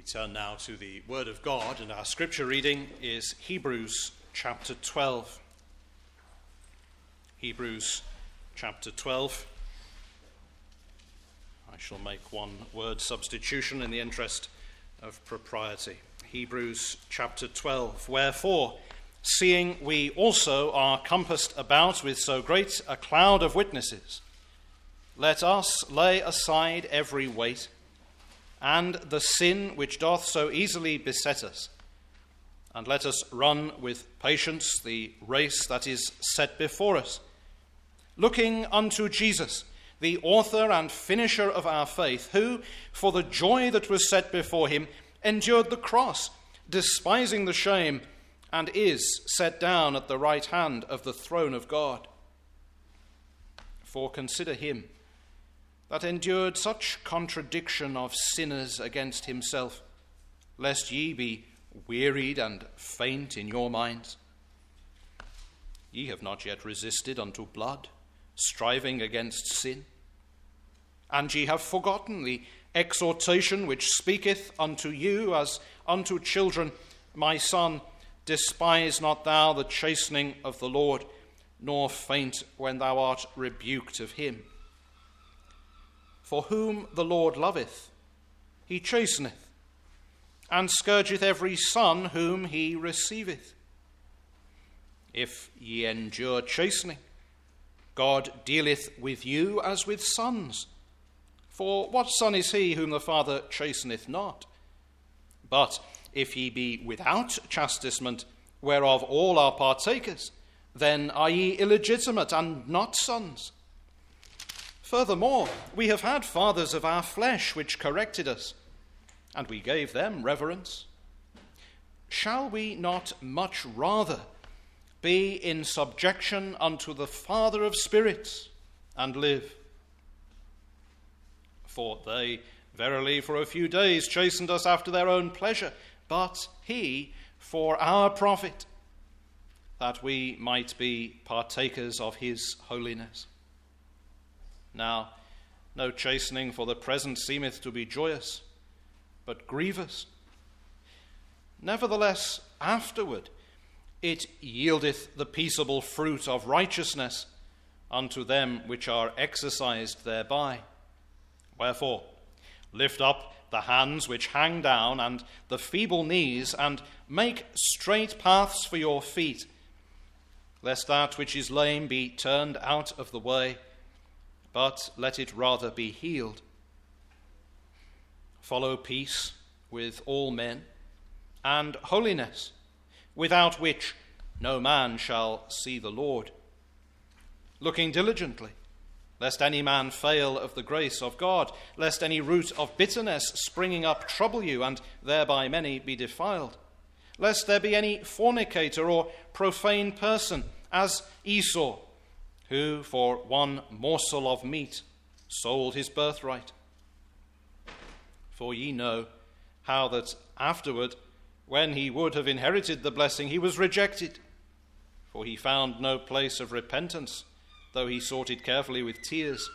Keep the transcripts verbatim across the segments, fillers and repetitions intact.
We turn now to the Word of God, and our scripture reading is Hebrews chapter twelve. Hebrews chapter twelve. I shall make one word substitution in the interest of propriety. Hebrews chapter twelve. Wherefore, seeing we also are compassed about with so great a cloud of witnesses, let us lay aside every weight and the sin which doth so easily beset us, and let us run with patience the race that is set before us, looking unto Jesus, the author and finisher of our faith, who, for the joy that was set before him, endured the cross, despising the shame, and is set down at the right hand of the throne of God. For consider him that endured such contradiction of sinners against himself, lest ye be wearied and faint in your minds. Ye have not yet resisted unto blood, striving against sin. And ye have forgotten the exhortation which speaketh unto you as unto children, my son, despise not thou the chastening of the Lord, nor faint when thou art rebuked of him. For whom the Lord loveth, he chasteneth, and scourgeth every son whom he receiveth. If ye endure chastening, God dealeth with you as with sons. For what son is he whom the Father chasteneth not? But if ye be without chastisement, whereof all are partakers, then are ye illegitimate and not sons. Furthermore, we have had fathers of our flesh which corrected us, and we gave them reverence. Shall we not much rather be in subjection unto the Father of spirits and live? For they verily for a few days chastened us after their own pleasure, but he for our profit, that we might be partakers of his holiness. Now, no chastening for the present seemeth to be joyous, but grievous. Nevertheless, afterward it yieldeth the peaceable fruit of righteousness unto them which are exercised thereby. Wherefore, lift up the hands which hang down, and the feeble knees, and make straight paths for your feet, lest that which is lame be turned out of the way, but let it rather be healed. Follow peace with all men, and holiness, without which no man shall see the Lord. Looking diligently, lest any man fail of the grace of God, lest any root of bitterness springing up trouble you, and thereby many be defiled, lest there be any fornicator or profane person, as Esau, who for one morsel of meat sold his birthright. For ye know how that afterward, when he would have inherited the blessing, he was rejected, for he found no place of repentance, though he sought it carefully with tears.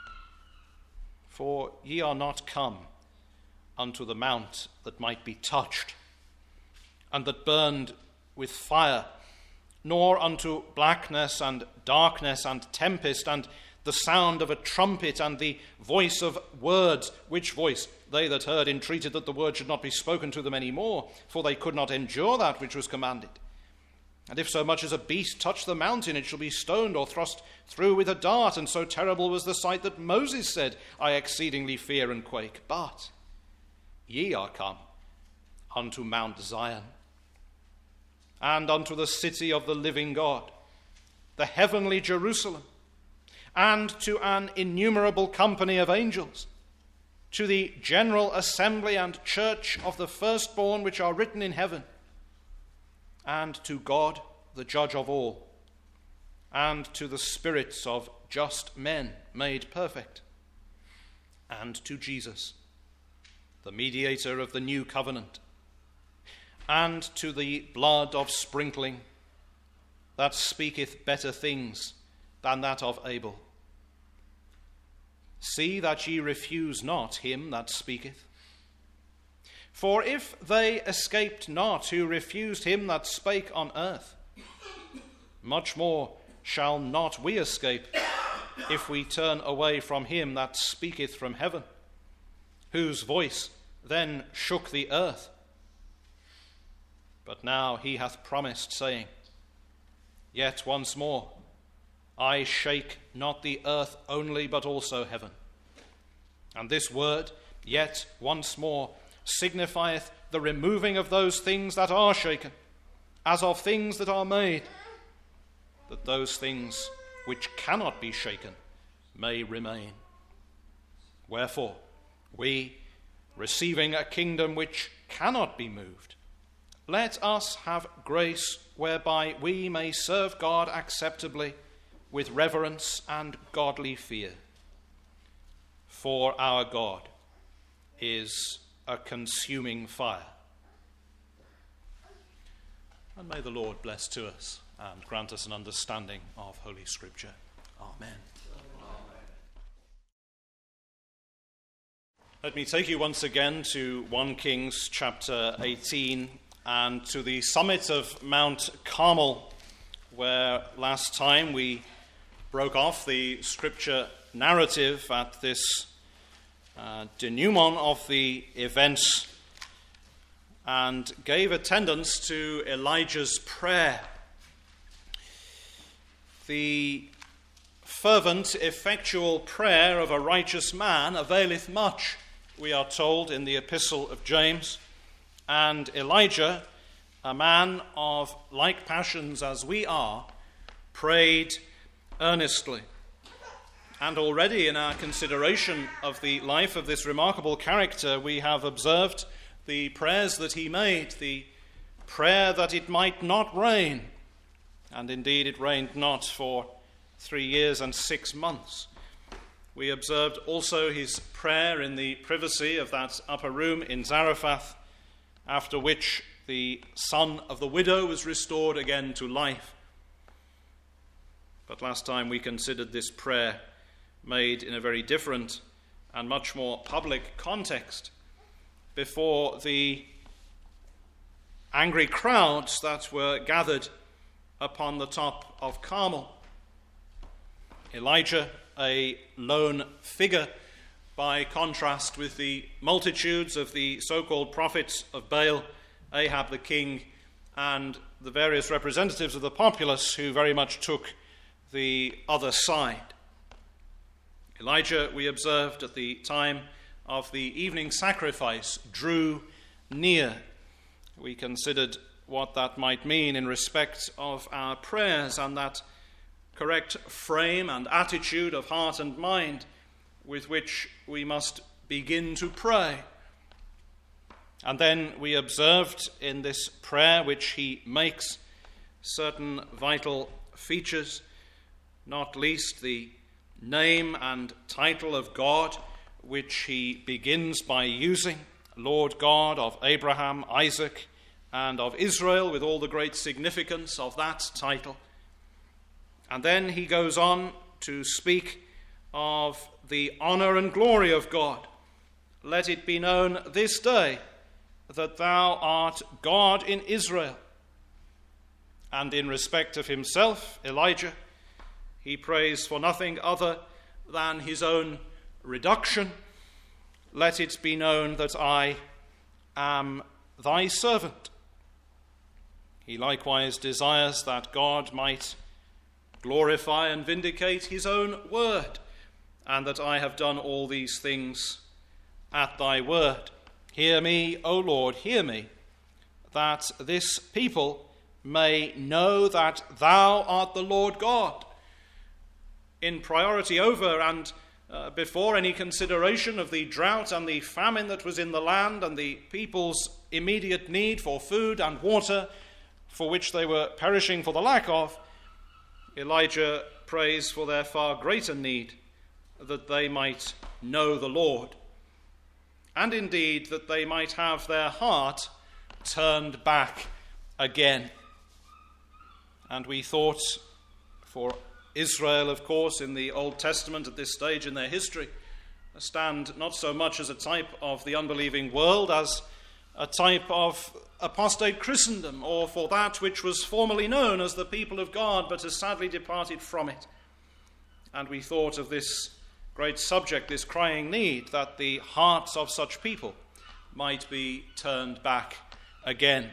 For ye are not come unto the mount that might be touched, and that burned with fire, nor unto blackness and darkness and tempest, and the sound of a trumpet, and the voice of words, which voice they that heard entreated that the word should not be spoken to them any more, for they could not endure that which was commanded. And if so much as a beast touch the mountain, it shall be stoned or thrust through with a dart. And so terrible was the sight that Moses said, I exceedingly fear and quake. But ye are come unto Mount Zion, and unto the city of the living God, the heavenly Jerusalem, and to an innumerable company of angels, to the general assembly and church of the firstborn which are written in heaven, and to God, the judge of all, and to the spirits of just men made perfect, and to Jesus, the mediator of the new covenant, and to the blood of sprinkling that speaketh better things than that of Abel. See that ye refuse not him that speaketh. For if they escaped not who refused him that spake on earth, much more shall not we escape if we turn away from him that speaketh from heaven, whose voice then shook the earth. But now he hath promised, saying, Yet once more I shake not the earth only, but also heaven. And this word, yet once more, signifieth the removing of those things that are shaken, as of things that are made, that those things which cannot be shaken may remain. Wherefore, we, receiving a kingdom which cannot be moved, let us have grace whereby we may serve God acceptably with reverence and godly fear. For our God is a consuming fire. And may the Lord bless to us and grant us an understanding of Holy Scripture. Amen. Let me take you once again to First Kings chapter eighteen and to the summit of Mount Carmel, where last time we broke off the Scripture narrative at this uh, denouement of the events and gave attendance to Elijah's prayer. The fervent, effectual prayer of a righteous man availeth much, we are told in the Epistle of James, and Elijah, a man of like passions as we are, prayed earnestly. And already in our consideration of the life of this remarkable character, we have observed the prayers that he made, the prayer that it might not rain. And indeed it rained not for three years and six months. We observed also his prayer in the privacy of that upper room in Zarephath, after which the son of the widow was restored again to life. But last time we considered this prayer made in a very different and much more public context before the angry crowds that were gathered upon the top of Carmel. Elijah, a lone figure by contrast with the multitudes of the so-called prophets of Baal, Ahab the king, and the various representatives of the populace who very much took the other side. Elijah, we observed at the time of the evening sacrifice, drew near. We considered what that might mean in respect of our prayers and that correct frame and attitude of heart and mind with which we must begin to pray. And then we observed in this prayer which he makes certain vital features, not least the name and title of God, which he begins by using, Lord God of Abraham, Isaac, and of Israel, with all the great significance of that title. And then he goes on to speak of the honor and glory of God. Let it be known this day that thou art God in Israel. And in respect of himself, Elijah, he prays for nothing other than his own reduction. Let it be known that I am thy servant. He likewise desires that God might glorify and vindicate his own word, and that I have done all these things at thy word. Hear me, O Lord, hear me, that this people may know that thou art the Lord God. In priority over and uh, before any consideration of the drought and the famine that was in the land and the people's immediate need for food and water, for which they were perishing for the lack of, Elijah prays for their far greater need, that they might know the Lord, and indeed that they might have their heart turned back again. And we thought for Israel, of course, in the Old Testament at this stage in their history, stand not so much as a type of the unbelieving world as a type of apostate Christendom, or for that which was formerly known as the people of God but has sadly departed from it. And we thought of this great subject, this crying need, that the hearts of such people might be turned back again.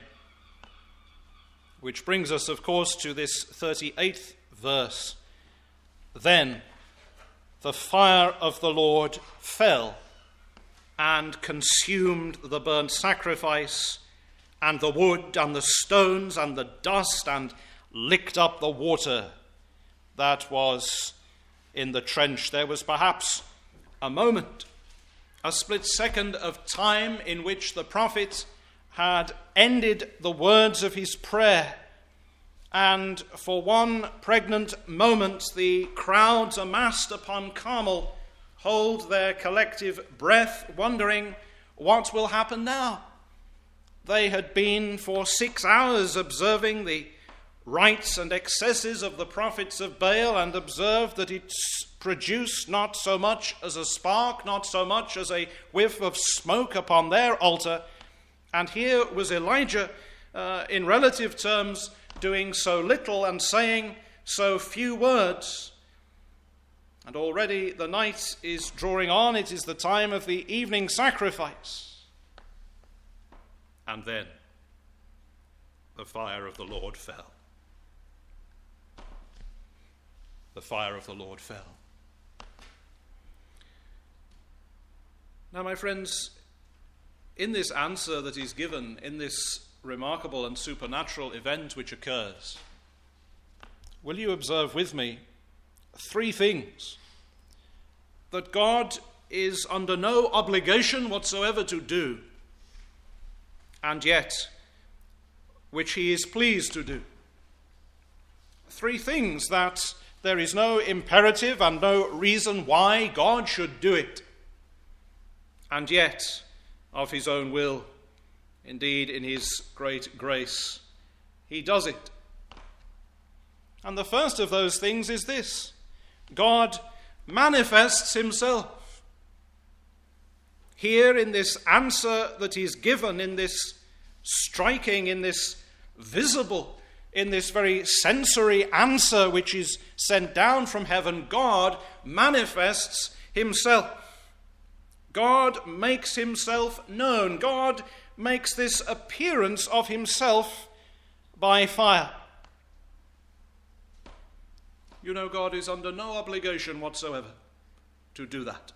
Which brings us, of course, to this thirty-eighth verse. Then the fire of the Lord fell and consumed the burnt sacrifice and the wood and the stones and the dust, and licked up the water that was in the trench. There was perhaps a moment, a split second of time in which the prophet had ended the words of his prayer, and for one pregnant moment the crowds amassed upon Carmel hold their collective breath, wondering what will happen now. They had been for six hours observing the rites and excesses of the prophets of Baal, and observed that it produced not so much as a spark, not so much as a whiff of smoke upon their altar. And here was Elijah, uh, in relative terms, doing so little and saying so few words. And already the night is drawing on. It is the time of the evening sacrifice. And then the fire of the Lord fell. The fire of the Lord fell. Now, my friends, in this answer that is given, in this remarkable and supernatural event which occurs, will you observe with me three things that God is under no obligation whatsoever to do, and yet which he is pleased to do. Three things that there is no imperative and no reason why God should do it, and yet of his own will, indeed in his great grace, he does it. And the first of those things is this: God manifests himself. Here in this answer that is given, in this striking, in this visible, in this very sensory answer which is sent down from heaven, God manifests himself. God makes himself known. God makes this appearance of himself by fire. You know, God is under no obligation whatsoever to do that.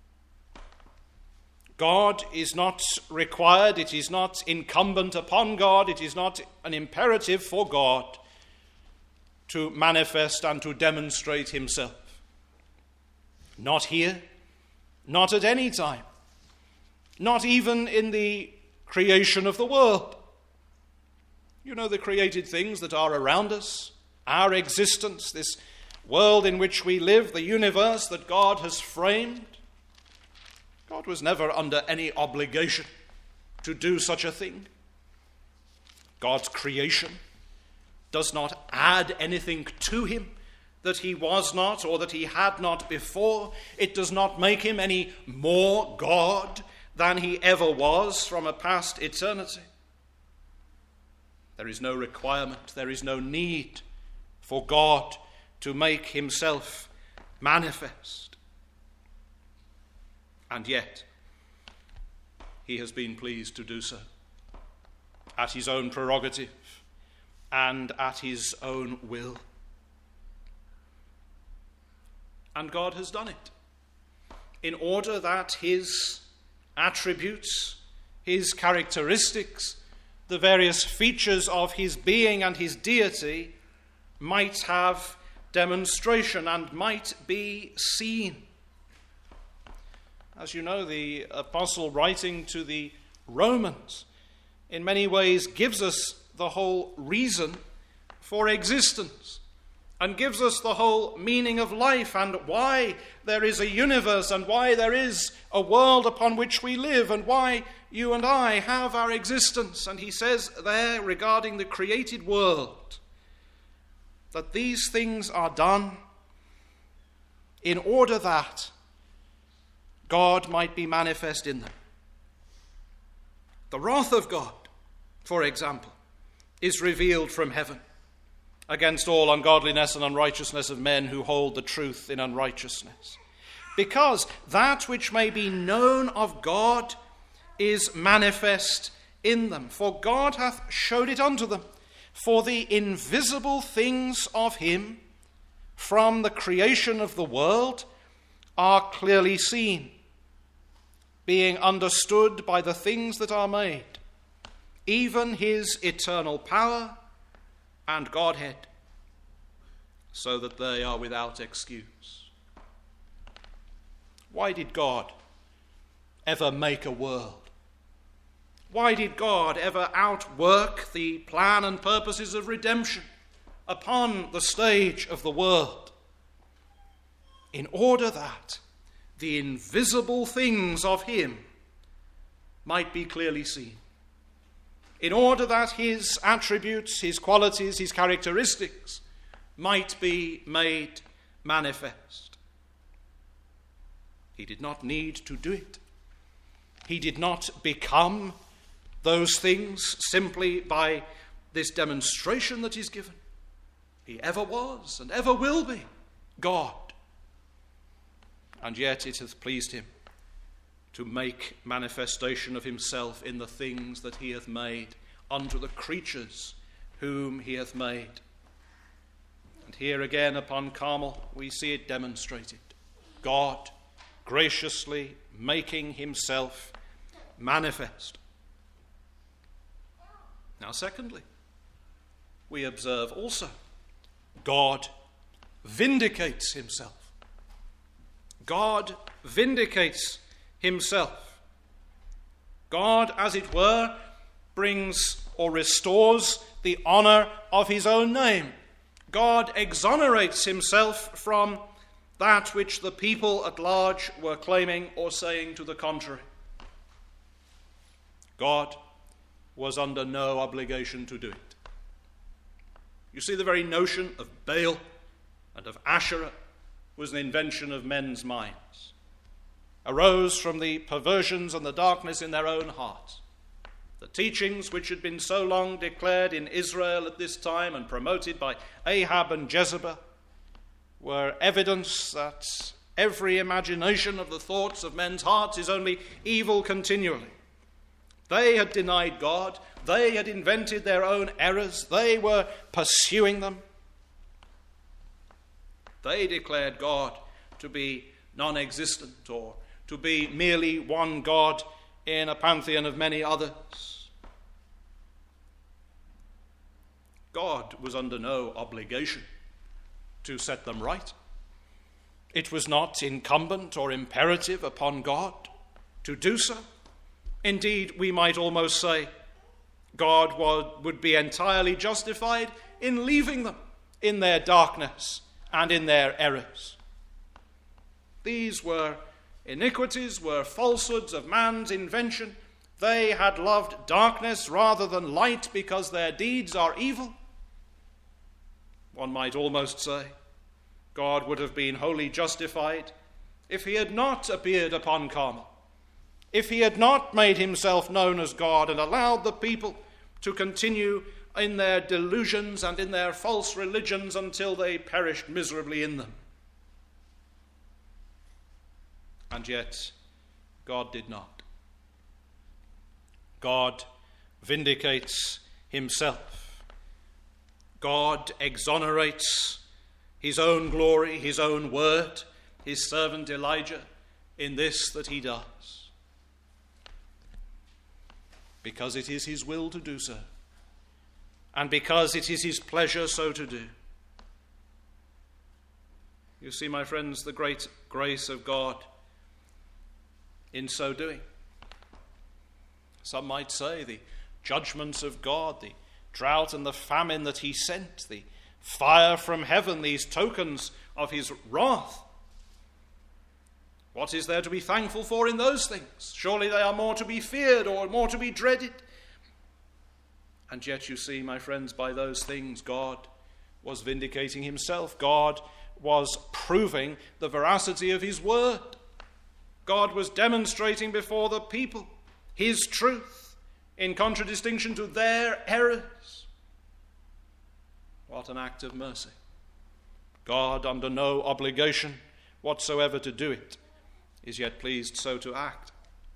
God is not required, it is not incumbent upon God, it is not an imperative for God to manifest and to demonstrate himself. Not here, not at any time, not even in the creation of the world. You know, the created things that are around us, our existence, this world in which we live, the universe that God has framed. God was never under any obligation to do such a thing. God's creation does not add anything to him that he was not or that he had not before. It does not make him any more God than he ever was from a past eternity. There is no requirement, there is no need for God to make himself manifest. And yet, he has been pleased to do so at his own prerogative and at his own will. And God has done it in order that his attributes, his characteristics, the various features of his being and his deity might have demonstration and might be seen. As you know, the apostle writing to the Romans in many ways gives us the whole reason for existence and gives us the whole meaning of life and why there is a universe and why there is a world upon which we live and why you and I have our existence. And he says there regarding the created world that these things are done in order that God might be manifest in them. The wrath of God, for example, is revealed from heaven against all ungodliness and unrighteousness of men who hold the truth in unrighteousness. Because that which may be known of God is manifest in them, for God hath showed it unto them. For the invisible things of him from the creation of the world are clearly seen, being understood by the things that are made, even his eternal power and Godhead, so that they are without excuse. Why did God ever make a world? Why did God ever outwork the plan and purposes of redemption upon the stage of the world? In order that the invisible things of him might be clearly seen. In order that his attributes, his qualities, his characteristics might be made manifest. He did not need to do it. He did not become those things simply by this demonstration that he's given. He ever was and ever will be God. And yet it hath pleased him to make manifestation of himself in the things that he hath made unto the creatures whom he hath made. And here again upon Carmel we see it demonstrated. God graciously making himself manifest. Now, secondly, we observe also God vindicates himself. God vindicates himself. God, as it were, brings or restores the honor of his own name. God exonerates himself from that which the people at large were claiming or saying to the contrary. God was under no obligation to do it. You see, the very notion of Baal and of Asherah was an invention of men's minds, arose from the perversions and the darkness in their own hearts. The teachings which had been so long declared in Israel at this time and promoted by Ahab and Jezebel were evidence that every imagination of the thoughts of men's hearts is only evil continually. They had denied God. They had invented their own errors. They were pursuing them. They declared God to be non-existent or to be merely one God in a pantheon of many others. God was under no obligation to set them right. It was not incumbent or imperative upon God to do so. Indeed, we might almost say God would be entirely justified in leaving them in their darkness and in their errors. These were iniquities, were falsehoods of man's invention. They had loved darkness rather than light because their deeds are evil. One might almost say God would have been wholly justified if he had not appeared upon Carmel, if he had not made himself known as God and allowed the people to continue in their delusions and in their false religions until they perished miserably in them. And yet, God did not. God vindicates himself. God exonerates his own glory, his own word, his servant Elijah, in this that he does. Because it is his will to do so, and because it is his pleasure so to do. You see, my friends, the great grace of God in so doing. Some might say the judgments of God, the drought and the famine that he sent, the fire from heaven, these tokens of his wrath. What is there to be thankful for in those things? Surely they are more to be feared or more to be dreaded. And yet, you see, my friends, by those things God was vindicating himself. God was proving the veracity of his word. God was demonstrating before the people his truth, in contradistinction to their errors. What an act of mercy. God, under no obligation whatsoever to do it, is yet pleased so to act.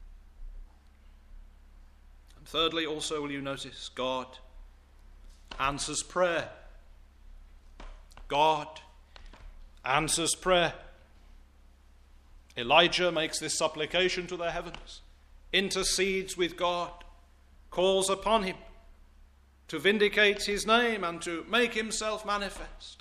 And thirdly, also, will you notice, God answers prayer. God answers prayer. Elijah makes this supplication to the heavens, intercedes with God, calls upon him to vindicate his name and to make himself manifest.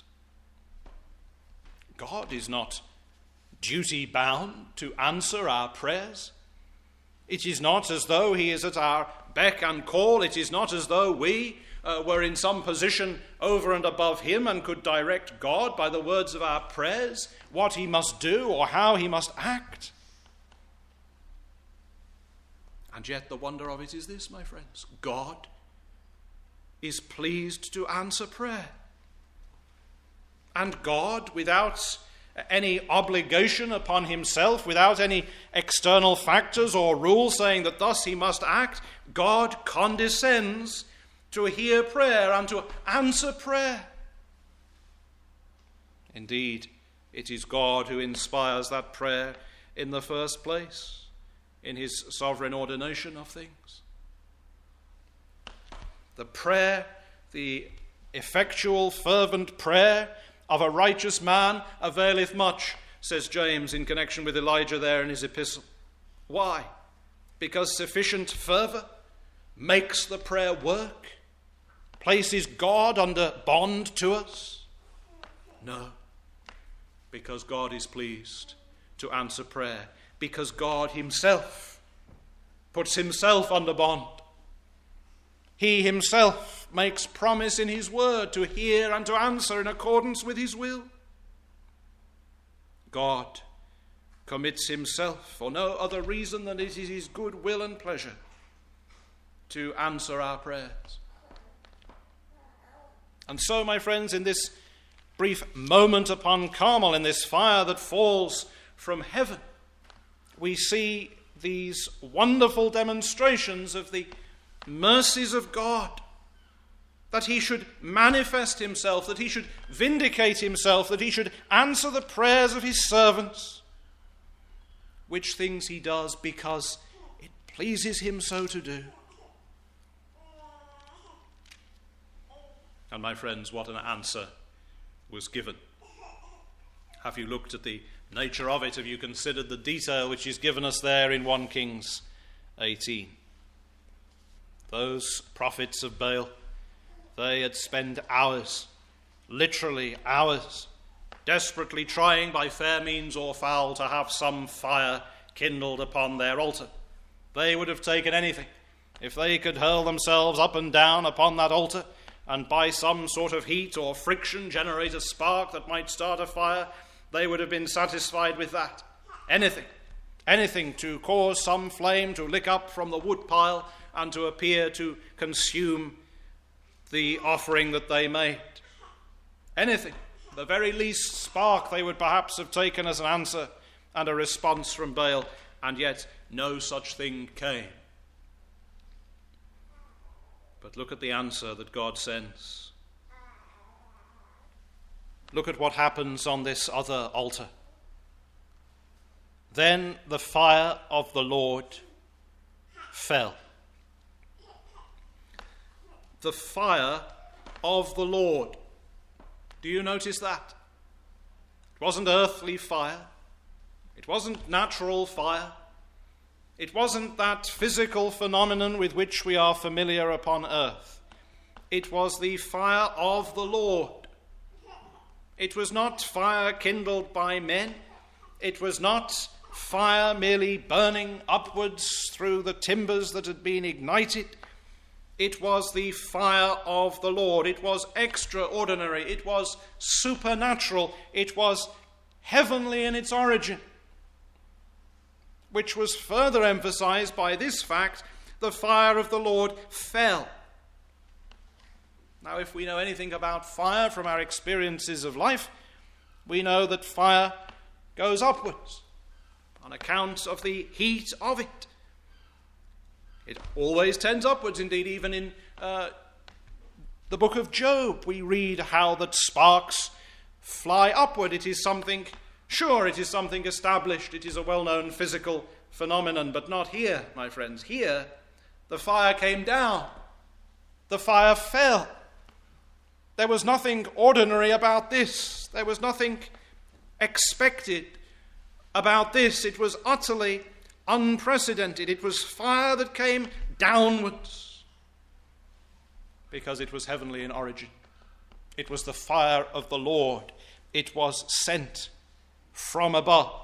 God is not duty-bound to answer our prayers. It is not as though he is at our beck and call. It is not as though we uh, were in some position over and above him and could direct God by the words of our prayers what he must do or how he must act. And yet the wonder of it is this, my friends. God is pleased to answer prayer. And God, without any obligation upon himself, without any external factors or rules saying that thus he must act, God condescends to hear prayer and to answer prayer. Indeed, it is God who inspires that prayer in the first place, in his sovereign ordination of things. The prayer, the effectual, fervent prayer of a righteous man availeth much, says James in connection with Elijah there in his epistle. Why? Because sufficient fervour makes the prayer work, places God under bond to us? No, because God is pleased to answer prayer, because God himself puts himself under bond. He himself makes promise in his word to hear and to answer in accordance with his will. God commits himself for no other reason than it is his good will and pleasure to answer our prayers. And so, my friends, in this brief moment upon Carmel, in this fire that falls from heaven, we see these wonderful demonstrations of the mercies of God, that he should manifest himself, that he should vindicate himself, that he should answer the prayers of his servants, which things he does because it pleases him so to do. And my friends, what an answer was given. Have you looked at the nature of it? Have you considered the detail which is given us there in First Kings eighteen? Those prophets of Baal, they had spent hours, literally hours, desperately trying by fair means or foul to have some fire kindled upon their altar. They would have taken anything. If they could hurl themselves up and down upon that altar and by some sort of heat or friction generate a spark that might start a fire, they would have been satisfied with that. Anything, anything to cause some flame to lick up from the wood pile and to appear to consume the offering that they made. Anything, the very least spark they would perhaps have taken as an answer and a response from Baal, and yet no such thing came. But look at the answer that God sends. Look at what happens on this other altar. Then the fire of the Lord fell. The fire of the Lord. Do you notice that? It wasn't earthly fire. It wasn't natural fire. It wasn't that physical phenomenon with which we are familiar upon earth. It was the fire of the Lord. It was not fire kindled by men. It was not fire merely burning upwards through the timbers that had been ignited. It was the fire of the Lord. It was extraordinary. It was supernatural. It was heavenly in its origin, which was further emphasized by this fact: the fire of the Lord fell. Now, if we know anything about fire from our experiences of life, we know that fire goes upwards on account of the heat of it. It always tends upwards. Indeed, even in uh, the book of Job, we read how that sparks fly upward. It is something, sure, it is something established. It is a well-known physical phenomenon, but not here, my friends. Here, the fire came down. The fire fell. There was nothing ordinary about this. There was nothing expected about this. It was utterly unprecedented. It was fire that came downwards because it was heavenly in origin. It was the fire of the Lord. It was sent from above.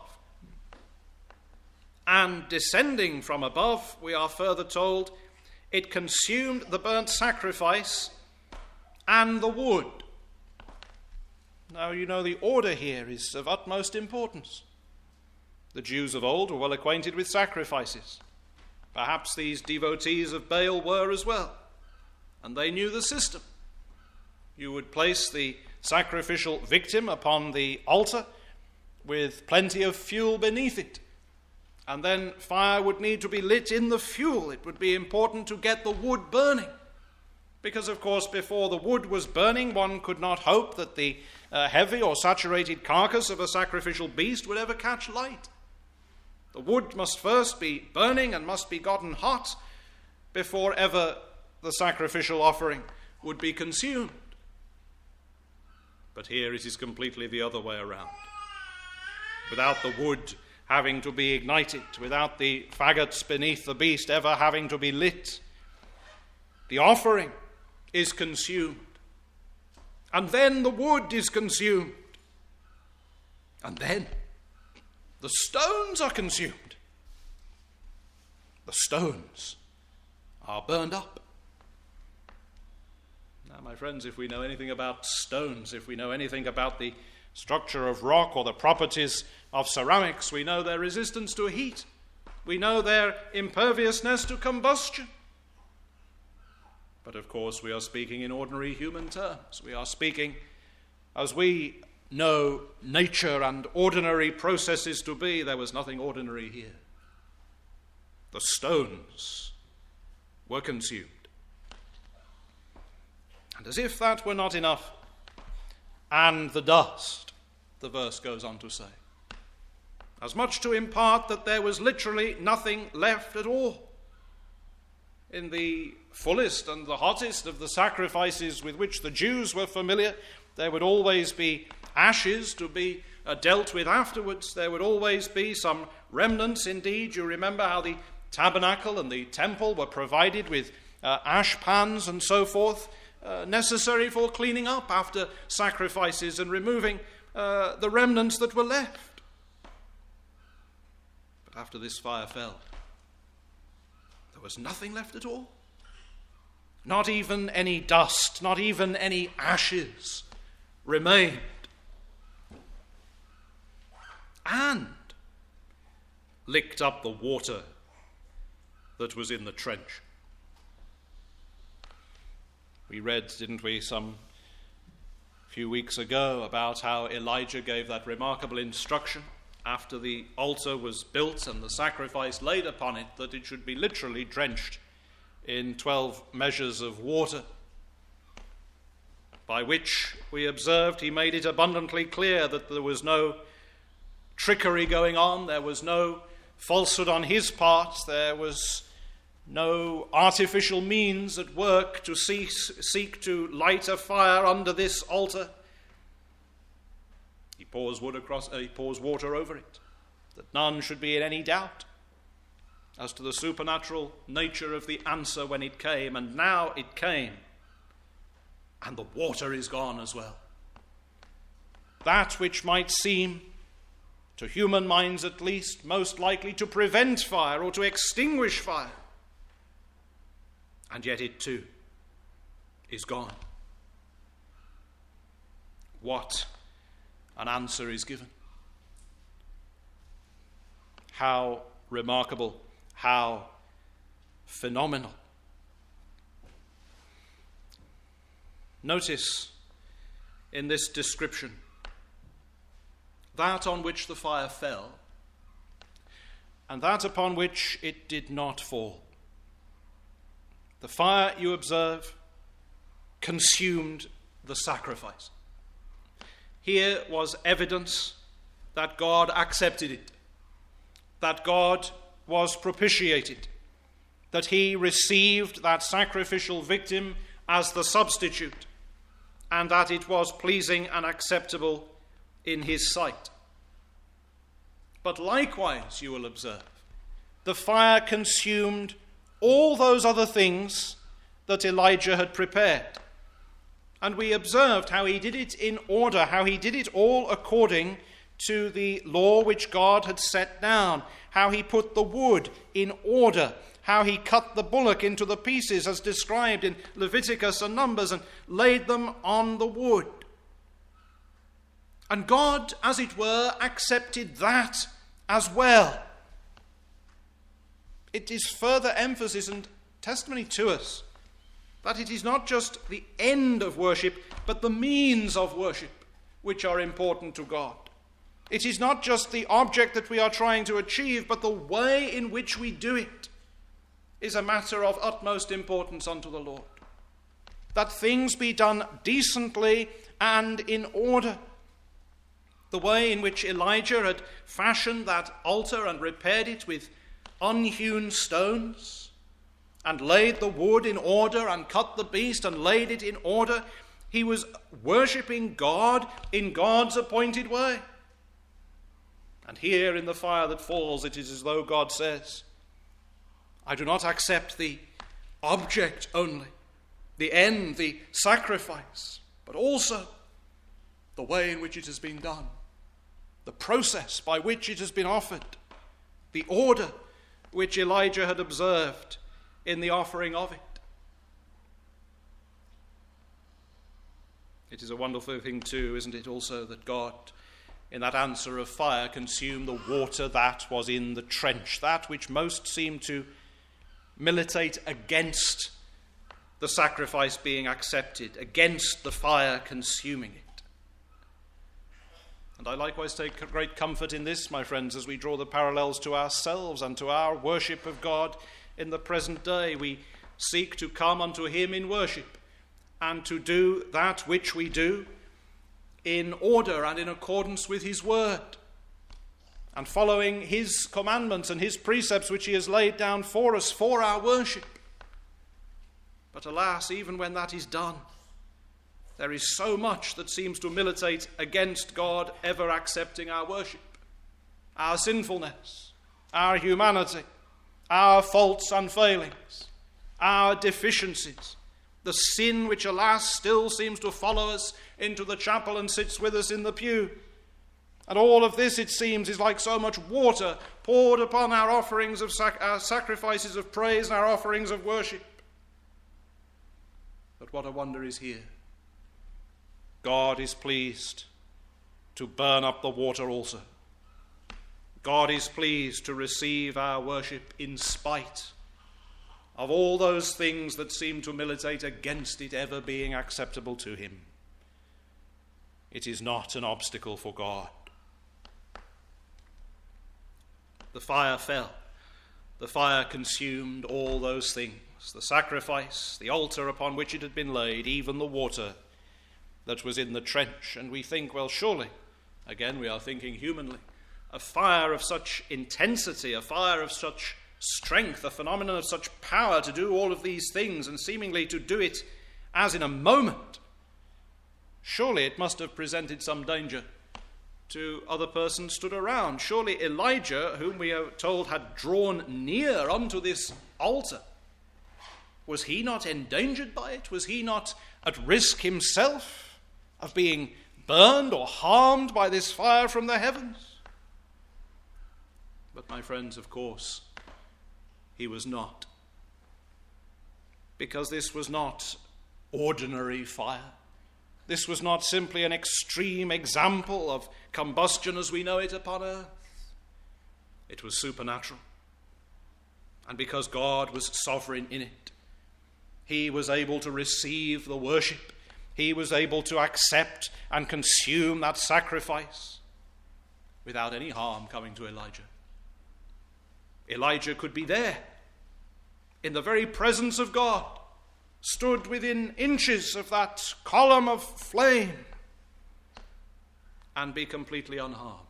And descending from above, we are further told, it consumed the burnt sacrifice and the wood. Now, you know, the order here is of utmost importance. The Jews of old were well acquainted with sacrifices. Perhaps these devotees of Baal were as well, and they knew the system. You would place the sacrificial victim upon the altar with plenty of fuel beneath it, and then fire would need to be lit in the fuel. It would be important to get the wood burning, because, of course, before the wood was burning, one could not hope that the uh, heavy or saturated carcass of a sacrificial beast would ever catch light. The wood must first be burning and must be gotten hot before ever the sacrificial offering would be consumed. But here it is completely the other way around. Without the wood having to be ignited, without the faggots beneath the beast ever having to be lit, the offering is consumed. And then the wood is consumed. And then the stones are consumed. The stones are burned up. Now, my friends, if we know anything about stones, if we know anything about the structure of rock or the properties of ceramics, we know their resistance to heat. We know their imperviousness to combustion. But of course, we are speaking in ordinary human terms. We are speaking as we know nature and ordinary processes to be. There was nothing ordinary here. The stones were consumed. And as if that were not enough, and the dust, the verse goes on to say, as much to impart that there was literally nothing left at all. In the fullest and the hottest of the sacrifices with which the Jews were familiar, there would always be ashes to be uh, dealt with afterwards. There would always be some remnants. Indeed, you remember how the tabernacle and the temple were provided with uh, ash pans and so forth, uh, necessary for cleaning up after sacrifices and removing uh, the remnants that were left. But after this fire fell, there was nothing left at all. Not even any dust, not even any ashes remained. And licked up the water that was in the trench. We read, didn't we, some few weeks ago about how Elijah gave that remarkable instruction after the altar was built and the sacrifice laid upon it, that it should be literally drenched in twelve measures of water, by which we observed he made it abundantly clear that there was no trickery going on, there was no falsehood on his part, there was no artificial means at work to cease, seek to light a fire under this altar. He pours wood across, uh, he pours water over it, that none should be in any doubt as to the supernatural nature of the answer when it came. And now it came, and the water is gone as well. That which might seem, to human minds at least, most likely to prevent fire or to extinguish fire, and yet it too is gone. What an answer is given. How remarkable, how phenomenal. Notice in this description that on which the fire fell and that upon which it did not fall. The fire, you observe, consumed the sacrifice. Here was evidence that God accepted it, that God was propitiated, that he received that sacrificial victim as the substitute, and that it was pleasing and acceptable in his sight. But likewise, you will observe, the fire consumed all those other things that Elijah had prepared. And we observed how he did it in order, how he did it all according to the law which God had set down, how he put the wood in order, how he cut the bullock into the pieces as described in Leviticus and Numbers and laid them on the wood. And God, as it were, accepted that as well. It is further emphasis and testimony to us that it is not just the end of worship, but the means of worship which are important to God. It is not just the object that we are trying to achieve, but the way in which we do it is a matter of utmost importance unto the Lord. That things be done decently and in order. The way in which Elijah had fashioned that altar and repaired it with unhewn stones, and laid the wood in order, and cut the beast and laid it in order, he was worshipping God in God's appointed way. And here in the fire that falls, it is as though God says, I do not accept the object only, the end, the sacrifice, but also the way in which it has been done, the process by which it has been offered, the order which Elijah had observed in the offering of it. It is a wonderful thing too, isn't it, also, that God, in that answer of fire, consumed the water that was in the trench, that which most seemed to militate against the sacrifice being accepted, against the fire consuming it. And I likewise take great comfort in this, my friends, as we draw the parallels to ourselves and to our worship of God in the present day. We seek to come unto him in worship and to do that which we do in order and in accordance with his word, and following his commandments and his precepts which he has laid down for us for our worship. But alas, even when that is done, there is so much that seems to militate against God ever accepting our worship. Our sinfulness, our humanity, our faults and failings, our deficiencies, the sin which, alas, still seems to follow us into the chapel and sits with us in the pew. And all of this, it seems, is like so much water poured upon our offerings of sac- our sacrifices of praise and our offerings of worship. But what a wonder is here. God is pleased to burn up the water also. God is pleased to receive our worship in spite of all those things that seem to militate against it ever being acceptable to him. It is not an obstacle for God. The fire fell. The fire consumed all those things, the sacrifice, the altar upon which it had been laid, even the water that was in the trench. And we think, well, surely, again we are thinking humanly, a fire of such intensity, a fire of such strength, a phenomenon of such power to do all of these things and seemingly to do it as in a moment, surely it must have presented some danger to other persons stood around. Surely Elijah, whom we are told had drawn near unto this altar, was he not endangered by it? Was he not at risk himself of being burned or harmed by this fire from the heavens? But my friends, of course, he was not. Because this was not ordinary fire. This was not simply an extreme example of combustion as we know it upon earth. It was supernatural. And because God was sovereign in it, he was able to receive the worship. He was able to accept and consume that sacrifice without any harm coming to Elijah. Elijah could be there. in the very presence of God, stood within inches of that column of flame and be completely unharmed.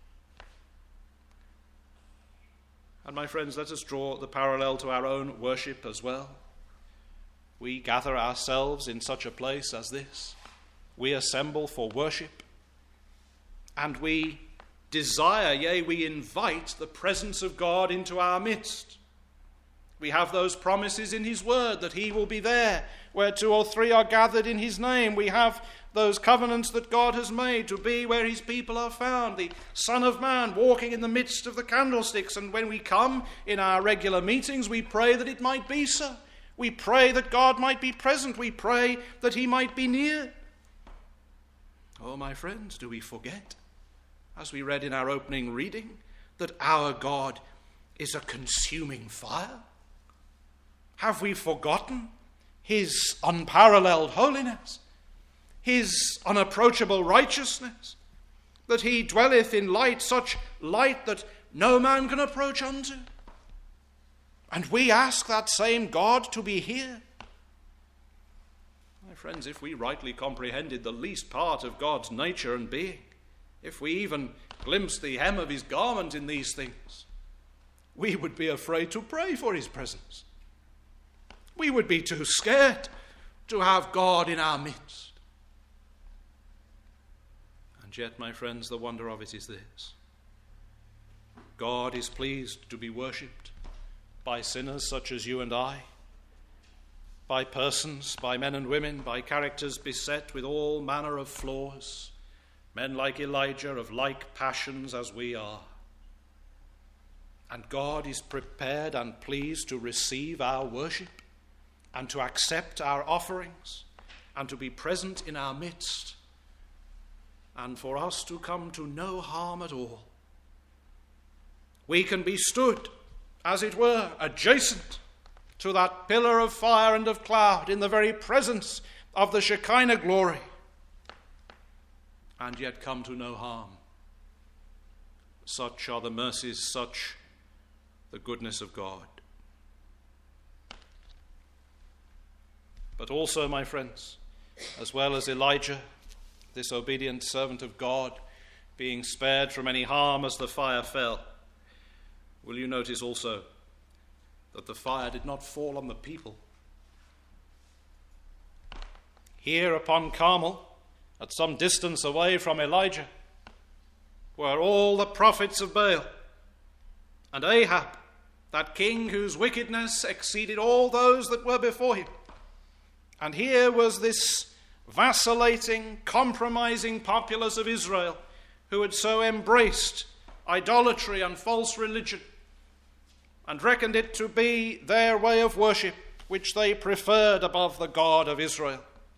And my friends, let us draw the parallel to our own worship as well. We gather ourselves in such a place as this. We assemble for worship, and we desire, yea, we invite the presence of God into our midst. We have those promises in his word that he will be there where two or three are gathered in his name. We have those covenants that God has made to be where his people are found. The Son of Man walking in the midst of the candlesticks. And when we come in our regular meetings, we pray that it might be so. We pray that God might be present. We pray that he might be near. Oh, my friends, do we forget, as we read in our opening reading, that our God is a consuming fire? Have we forgotten his unparalleled holiness, his unapproachable righteousness, that he dwelleth in light, such light that no man can approach unto? And we ask that same God to be here. My friends, if we rightly comprehended the least part of God's nature and being, if we even glimpsed the hem of his garment in these things, we would be afraid to pray for his presence. We would be too scared to have God in our midst. And yet, my friends, the wonder of it is this. God is pleased to be worshipped by sinners such as you and I, by persons, by men and women, by characters beset with all manner of flaws, men like Elijah of like passions as we are. And God is prepared and pleased to receive our worship and to accept our offerings and to be present in our midst and for us to come to no harm at all. We can be stood, as it were, adjacent to that pillar of fire and of cloud in the very presence of the Shekinah glory, and yet come to no harm. Such are the mercies, such the goodness of God. But also, my friends, as well as Elijah, this obedient servant of God, being spared from any harm as the fire fell, will you notice also that the fire did not fall on the people? Here upon Carmel, at some distance away from Elijah, were all the prophets of Baal, and Ahab, that king whose wickedness exceeded all those that were before him. And here was this vacillating, compromising populace of Israel who had so embraced idolatry and false religion and reckoned it to be their way of worship, which they preferred above the God of Israel.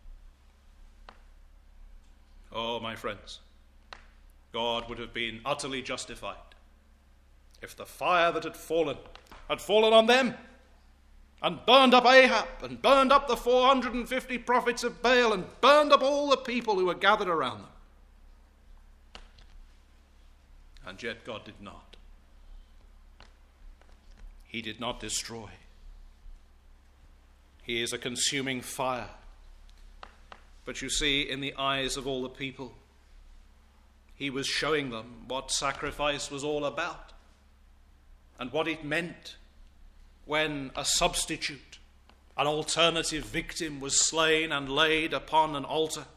Oh, my friends, God would have been utterly justified if the fire that had fallen had fallen on them and burned up Ahab and burned up the four hundred fifty prophets of Baal and burned up all the people who were gathered around them. And yet God did not. He did not destroy. He is a consuming fire. But you see, in the eyes of all the people, he was showing them what sacrifice was all about and what it meant when a substitute, an alternative victim, was slain and laid upon an altar.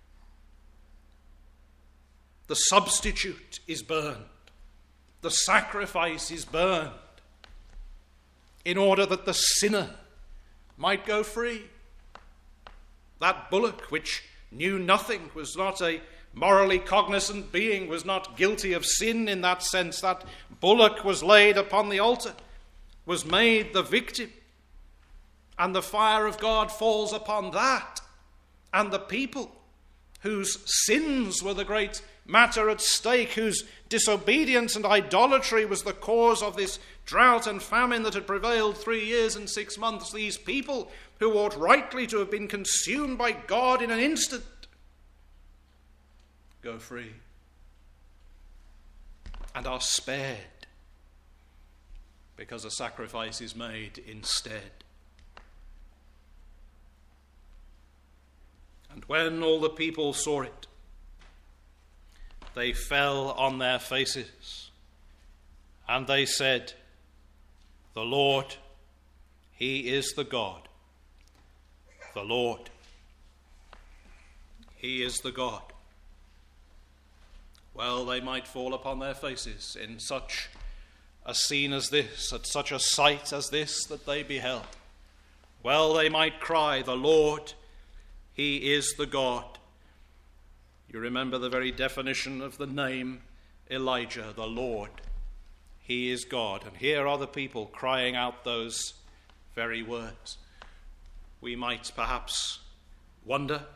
The substitute is burned. The sacrifice is burned in order that the sinner might go free. That bullock, which knew nothing, was not a morally cognizant being, was not guilty of sin in that sense. That bullock was laid upon the altar, was made the victim, and the fire of God falls upon that and the people whose sins were the great matter at stake, whose disobedience and idolatry was the cause of this drought and famine that had prevailed three years and six months. These people who ought rightly to have been consumed by God in an instant go free and are spared. because a sacrifice is made instead. And when all the people saw it, they fell on their faces, and they said, "The Lord, he is the God. The Lord, he is the God." Well, they might fall upon their faces in such a scene as this, at such a sight as this that they beheld. Well, they might cry, "The Lord, he is the God." You remember the very definition of the name Elijah, the Lord, he is God. And here are the people crying out those very words. We might perhaps wonder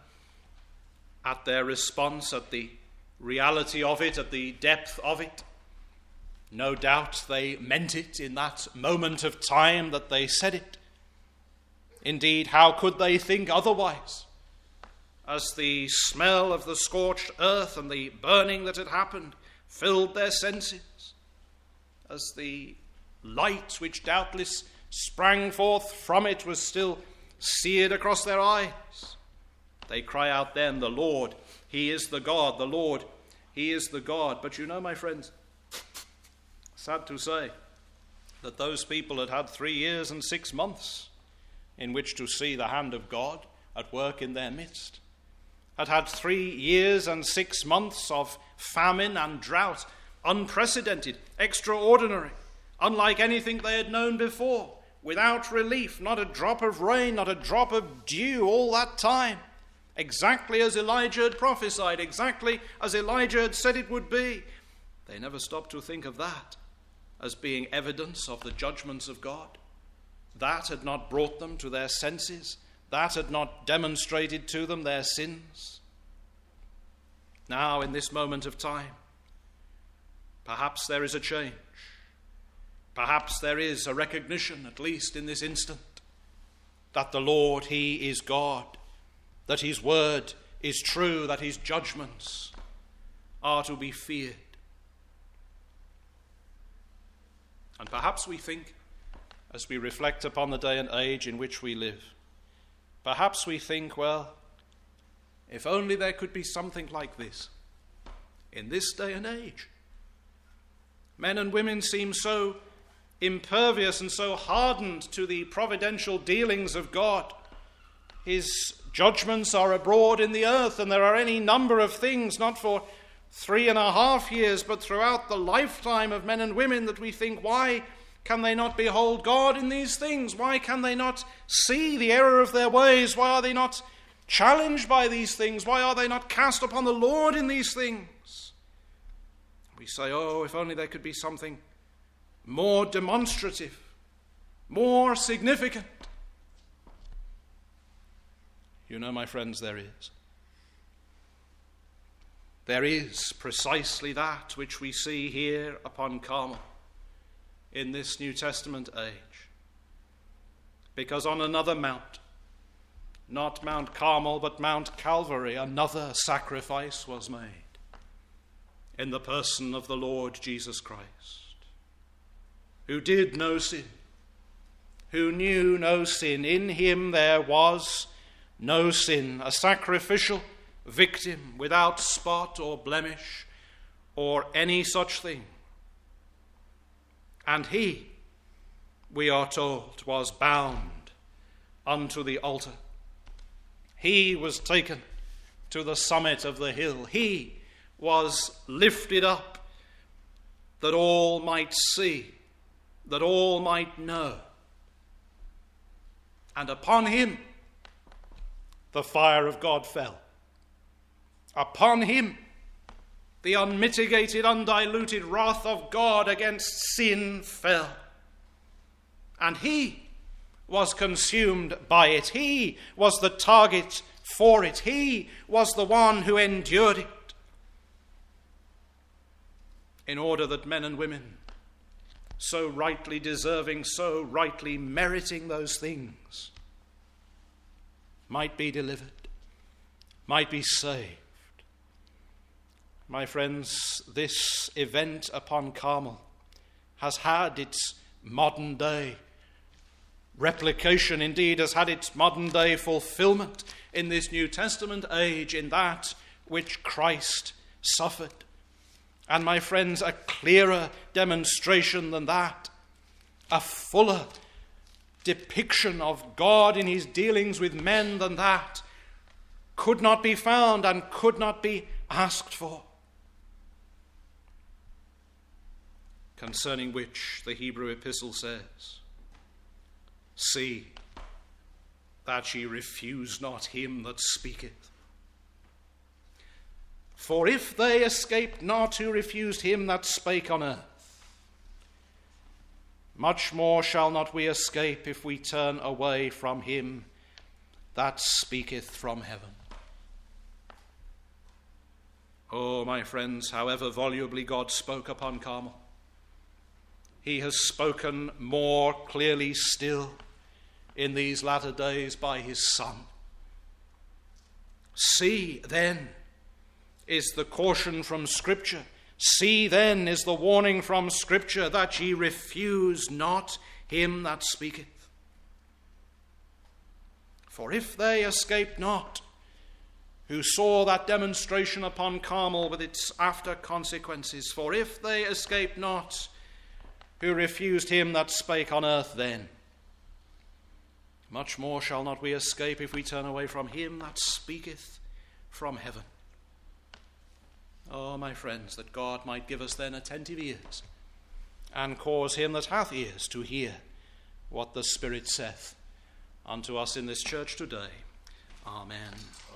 at their response, at the reality of it, at the depth of it. No doubt they meant it in that moment of time that they said it. Indeed, how could they think otherwise? As the smell of the scorched earth and the burning that had happened filled their senses, as the light which doubtless sprang forth from it was still seared across their eyes, they cry out then, "The Lord, he is the God, the Lord, he is the God." But you know, my friends, sad to say that those people had had three years and six months in which to see the hand of God at work in their midst, had had three years and six months of famine and drought, unprecedented, extraordinary, unlike anything they had known before, without relief, not a drop of rain, not a drop of dew all that time, exactly as Elijah had prophesied, exactly as Elijah had said it would be. They never stopped to think of that as being evidence of the judgments of God. That had not brought them to their senses. That had not demonstrated to them their sins. Now, in this moment of time, perhaps there is a change. Perhaps there is a recognition, at least in this instant, that the Lord, he is God, that his word is true, that his judgments are to be feared. And perhaps we think, as we reflect upon the day and age in which we live, perhaps we think, well, if only there could be something like this in this day and age. Men and women seem so impervious and so hardened to the providential dealings of God. His judgments are abroad in the earth, and there are any number of things, not for three and a half years, but throughout the lifetime of men and women, that we think, why can they not behold God in these things? Why can they not see the error of their ways? Why are they not challenged by these things? Why are they not cast upon the Lord in these things? We say, oh, if only there could be something more demonstrative, more significant. You know, my friends, there is. There is precisely that which we see here upon Carmel in this New Testament age. Because on another mount, not Mount Carmel, but Mount Calvary, another sacrifice was made in the person of the Lord Jesus Christ, who did no sin, who knew no sin. In him there was no sin, a sacrificial victim without spot or blemish or any such thing. And he, we are told, was bound unto the altar. He was taken to the summit of the hill. He was lifted up that all might see, that all might know. And upon him the fire of God fell. Upon him the unmitigated, undiluted wrath of God against sin fell. And he was consumed by it. He was the target for it. He was the one who endured it, in order that men and women, so rightly deserving, so rightly meriting those things, might be delivered, might be saved. My friends, this event upon Carmel has had its modern day replication, indeed has had its modern day fulfillment in this New Testament age in that which Christ suffered. And my friends, a clearer demonstration than that, a fuller depiction of God in his dealings with men than that, could not be found and could not be asked for. Concerning which the Hebrew epistle says, "See that ye refuse not him that speaketh. For if they escaped not who refused him that spake on earth, much more shall not we escape if we turn away from him that speaketh from heaven." Oh, my friends, however volubly God spoke upon Carmel, he has spoken more clearly still in these latter days by his Son. See, then, is the caution from Scripture. See, then, is the warning from Scripture, that ye refuse not him that speaketh. For if they escaped not, who saw that demonstration upon Carmel with its after consequences, for if they escaped not, who refused him that spake on earth then, much more shall not we escape if we turn away from him that speaketh from heaven. Oh, my friends, that God might give us then attentive ears, and cause him that hath ears to hear what the Spirit saith unto us in this church today. Amen.